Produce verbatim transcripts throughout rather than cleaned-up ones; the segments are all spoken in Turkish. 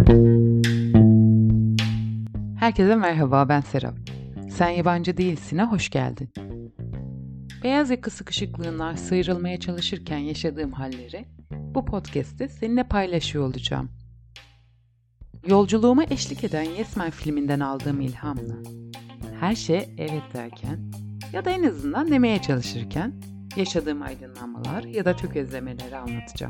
Herkese merhaba, ben Serap. Sen Yabancı Değilsin'e hoş geldin. Beyaz yaka sıkışıklığından sıyrılmaya çalışırken yaşadığım halleri bu podcast'te seninle paylaşıyor olacağım. Yolculuğuma eşlik eden Yes Man filminden aldığım ilhamla her şeye evet derken ya da en azından demeye çalışırken yaşadığım aydınlanmalar ya da tökezlemeleri anlatacağım.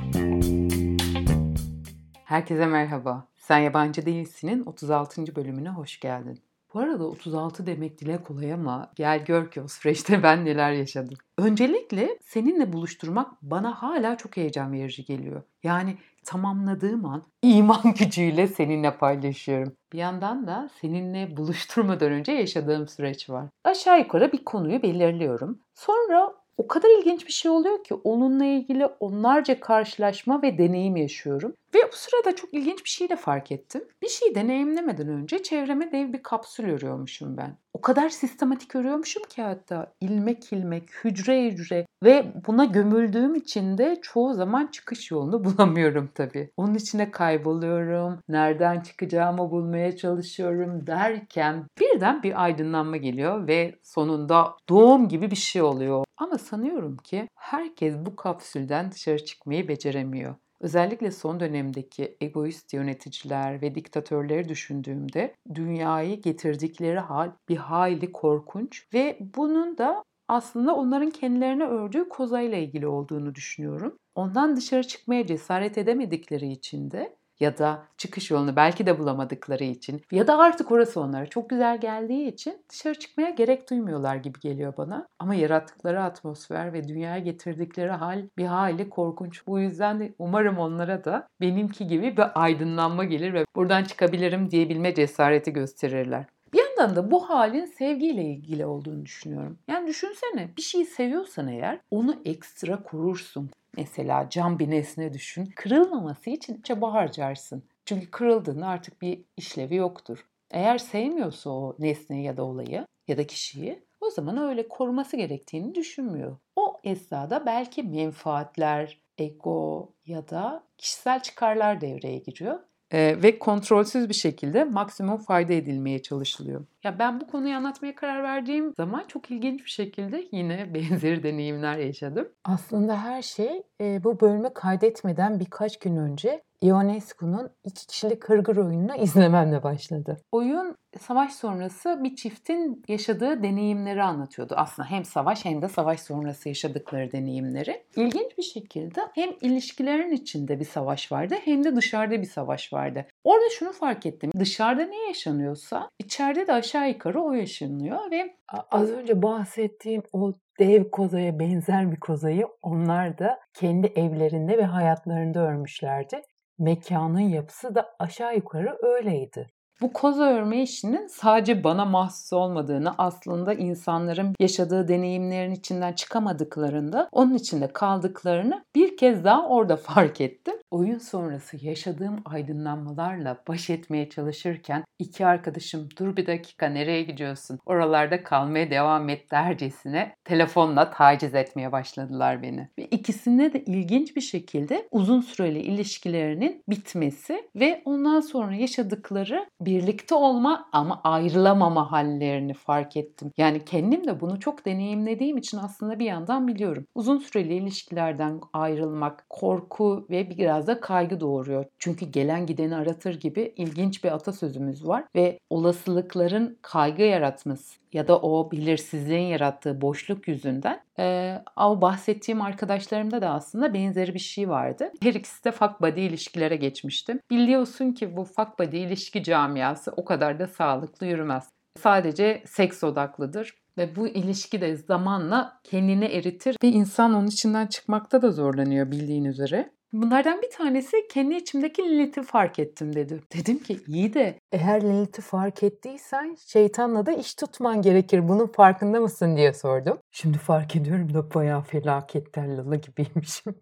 Herkese merhaba. Sen Yabancı Değilsin'in otuz altıncı bölümüne hoş geldin. Bu arada otuz altı demek dile kolay ama gel gör ki o süreçte ben neler yaşadım. Öncelikle seninle buluşturmak bana hala çok heyecan verici geliyor. Yani tamamladığım an iman gücüyle seninle paylaşıyorum. Bir yandan da seninle buluşturmadan önce yaşadığım süreç var. Aşağı yukarı bir konuyu belirliyorum. Sonra o kadar ilginç bir şey oluyor ki onunla ilgili onlarca karşılaşma ve deneyim yaşıyorum. Ve bu sırada çok ilginç bir şey de fark ettim. Bir şey deneyimlemeden önce çevreme dev bir kapsül örüyormuşum ben. O kadar sistematik örüyormuşum ki hatta ilmek ilmek, hücre hücre ve buna gömüldüğüm için de çoğu zaman çıkış yolunu bulamıyorum tabii. Onun içine kayboluyorum, nereden çıkacağımı bulmaya çalışıyorum derken birden bir aydınlanma geliyor ve sonunda doğum gibi bir şey oluyor. Ama sanıyorum ki herkes bu kapsülden dışarı çıkmayı beceremiyor. Özellikle son dönemdeki egoist yöneticiler ve diktatörleri düşündüğümde dünyayı getirdikleri hal bir hayli korkunç ve bunun da aslında onların kendilerine ördüğü kozayla ilgili olduğunu düşünüyorum. Ondan dışarı çıkmaya cesaret edemedikleri için de ya da çıkış yolunu belki de bulamadıkları için ya da artık orası onlara çok güzel geldiği için dışarı çıkmaya gerek duymuyorlar gibi geliyor bana. Ama yarattıkları atmosfer ve dünyaya getirdikleri hal bir hayli korkunç. Bu yüzden de umarım onlara da benimki gibi bir aydınlanma gelir ve buradan çıkabilirim diyebilme cesareti gösterirler. Bir yandan da bu halin sevgiyle ilgili olduğunu düşünüyorum. Yani düşünsene, bir şeyi seviyorsan eğer onu ekstra korursun. Mesela cam bir nesne düşün. Kırılmaması için çaba harcarsın. Çünkü kırıldığında artık bir işlevi yoktur. Eğer sevmiyorsa o nesneyi ya da olayı ya da kişiyi, o zaman öyle koruması gerektiğini düşünmüyor. O esnada belki menfaatler, ego ya da kişisel çıkarlar devreye giriyor. Ee, ve kontrolsüz bir şekilde maksimum fayda edilmeye çalışılıyor. Ya ben bu konuyu anlatmaya karar verdiğim zaman çok ilginç bir şekilde yine benzeri deneyimler yaşadım. Aslında her şey e, bu bölümü kaydetmeden birkaç gün önce Ionescu'nun iki kişilik hırgür oyununu izlememle başladı. Oyun savaş sonrası bir çiftin yaşadığı deneyimleri anlatıyordu. Aslında hem savaş hem de savaş sonrası yaşadıkları deneyimleri. İlginç bir şekilde hem ilişkilerin içinde bir savaş vardı hem de dışarıda bir savaş vardı. Orada şunu fark ettim. Dışarıda ne yaşanıyorsa içeride de aşağı yukarı o yaşanıyor ve az önce bahsettiğim o dev kozaya benzer bir kozayı onlar da kendi evlerinde ve hayatlarında örmüşlerdi. Mekanın yapısı da aşağı yukarı öyleydi. Bu koza örme işinin sadece bana mahsus olmadığını, aslında insanların yaşadığı deneyimlerin içinden çıkamadıklarında onun içinde kaldıklarını bir kez daha orada fark ettim. Oyun sonrası yaşadığım aydınlanmalarla baş etmeye çalışırken iki arkadaşım dur bir dakika nereye gidiyorsun? Oralarda kalmaya devam et dercesine telefonla taciz etmeye başladılar beni. Ve ikisine de ilginç bir şekilde uzun süreli ilişkilerinin bitmesi ve ondan sonra yaşadıkları birlikte olma ama ayrılamama hallerini fark ettim. Yani kendim de bunu çok deneyimlediğim için aslında bir yandan biliyorum. Uzun süreli ilişkilerden ayrılmak korku ve biraz da kaygı doğuruyor. Çünkü gelen gideni aratır gibi ilginç bir atasözümüz var ve olasılıkların kaygı yaratması ya da o belirsizliğin yarattığı boşluk yüzünden e, o bahsettiğim arkadaşlarımda da aslında benzeri bir şey vardı. Her ikisi de fuck buddy ilişkilere geçmiştim. Biliyorsun ki bu fuck buddy ilişki camiası o kadar da sağlıklı yürümez. Sadece seks odaklıdır. Ve bu ilişki de zamanla kendini eritir ve insan onun içinden çıkmakta da zorlanıyor bildiğin üzere. Bunlardan bir tanesi kendi içimdeki Lilith'i fark ettim dedi. Dedim ki iyi de eğer Lilith'i fark ettiysen şeytanla da iş tutman gerekir. Bunun farkında mısın diye sordum. Şimdi fark ediyorum da bayağı felaket tellalı gibiymişim.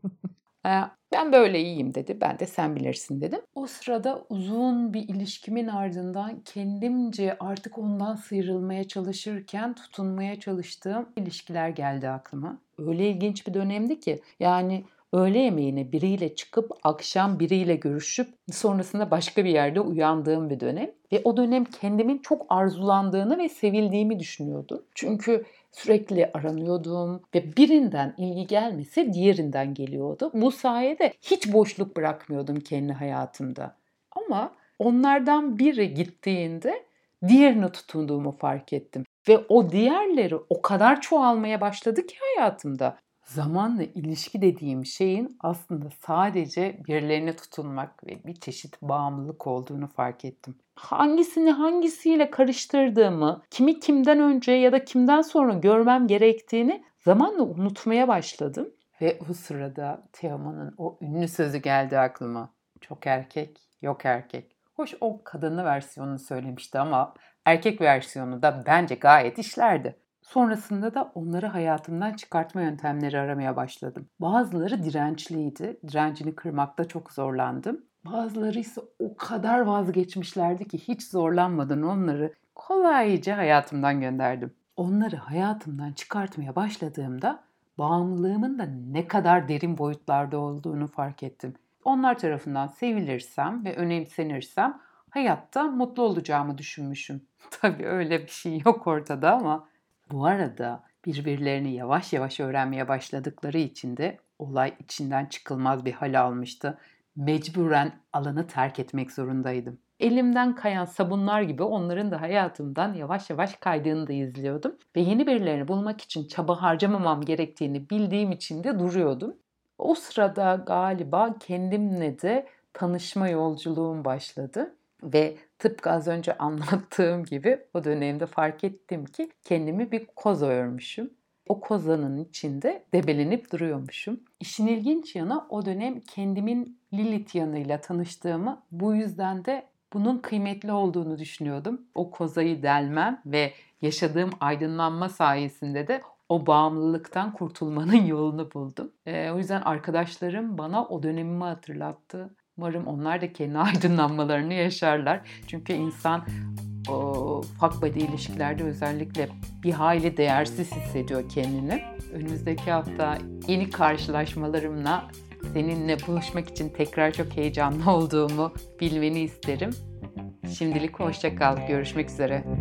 Ben böyle iyiyim dedi. Ben de sen bilirsin dedim. O sırada uzun bir ilişkimin ardından kendimce artık ondan sıyrılmaya çalışırken tutunmaya çalıştığım ilişkiler geldi aklıma. Öyle ilginç bir dönemdi ki yani öğle yemeğine biriyle çıkıp akşam biriyle görüşüp sonrasında başka bir yerde uyandığım bir dönem. Ve o dönem kendimin çok arzulandığını ve sevildiğimi düşünüyordum. Çünkü sürekli aranıyordum ve birinden ilgi gelmese diğerinden geliyordu. Bu sayede hiç boşluk bırakmıyordum kendi hayatımda. Ama onlardan biri gittiğinde diğerine tutunduğumu fark ettim. Ve o diğerleri o kadar çoğalmaya başladı ki hayatımda. Zamanla ilişki dediğim şeyin aslında sadece birilerine tutunmak ve bir çeşit bağımlılık olduğunu fark ettim. Hangisini hangisiyle karıştırdığımı, kimi kimden önce ya da kimden sonra görmem gerektiğini zamanla unutmaya başladım. Ve o sırada Teoman'ın o ünlü sözü geldi aklıma. Çok erkek, yok erkek. Hoş o kadınlı versiyonunu söylemişti ama erkek versiyonu da bence gayet işlerdi. Sonrasında da onları hayatımdan çıkartma yöntemleri aramaya başladım. Bazıları dirençliydi. Direncini kırmakta çok zorlandım. Bazıları ise o kadar vazgeçmişlerdi ki hiç zorlanmadan onları kolayca hayatımdan gönderdim. Onları hayatımdan çıkartmaya başladığımda bağımlılığımın da ne kadar derin boyutlarda olduğunu fark ettim. Onlar tarafından sevilirsem ve önemsenirsem hayatta mutlu olacağımı düşünmüşüm. Tabii öyle bir şey yok ortada ama bu arada birbirlerini yavaş yavaş öğrenmeye başladıkları için de olay içinden çıkılmaz bir hal almıştı. Mecburen alanı terk etmek zorundaydım. Elimden kayan sabunlar gibi onların da hayatımdan yavaş yavaş kaydığını da izliyordum. Ve yeni birilerini bulmak için çaba harcamamam gerektiğini bildiğim için de duruyordum. O sırada galiba kendimle de tanışma yolculuğum başladı. Ve tıpkı az önce anlattığım gibi o dönemde fark ettim ki kendimi bir koza örmüşüm. O kozanın içinde debelenip duruyormuşum. İşin ilginç yanı o dönem kendimin Lilith yanıyla tanıştığımı, bu yüzden de bunun kıymetli olduğunu düşünüyordum. O kozayı delmem ve yaşadığım aydınlanma sayesinde de o bağımlılıktan kurtulmanın yolunu buldum. Ee, o yüzden arkadaşlarım bana o dönemimi hatırlattı. Umarım onlar da kendi aydınlanmalarını yaşarlar. Çünkü insan o fuck buddy ilişkilerde özellikle bir hayli değersiz hissediyor kendini. Önümüzdeki hafta yeni karşılaşmalarımla seninle buluşmak için tekrar çok heyecanlı olduğumu bilmeni isterim. Şimdilik hoşça kal. Görüşmek üzere.